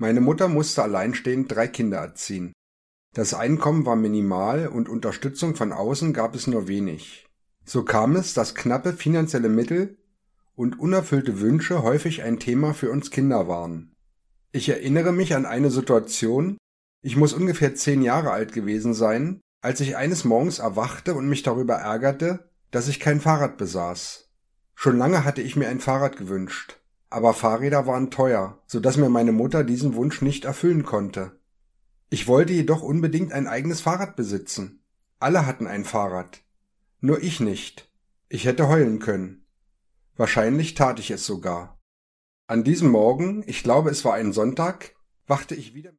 Meine Mutter musste alleinstehend 3 Kinder erziehen. Das Einkommen war minimal und Unterstützung von außen gab es nur wenig. So kam es, dass knappe finanzielle Mittel und unerfüllte Wünsche häufig ein Thema für uns Kinder waren. Ich erinnere mich an eine Situation, ich muss ungefähr 10 Jahre alt gewesen sein, als ich eines Morgens erwachte und mich darüber ärgerte, dass ich kein Fahrrad besaß. Schon lange hatte ich mir ein Fahrrad gewünscht, aber Fahrräder waren teuer, sodass mir meine Mutter diesen Wunsch nicht erfüllen konnte. Ich wollte jedoch unbedingt ein eigenes Fahrrad besitzen. Alle hatten ein Fahrrad, nur ich nicht. Ich hätte heulen können. Wahrscheinlich tat ich es sogar. An diesem Morgen, ich glaube es war ein Sonntag, wachte ich wieder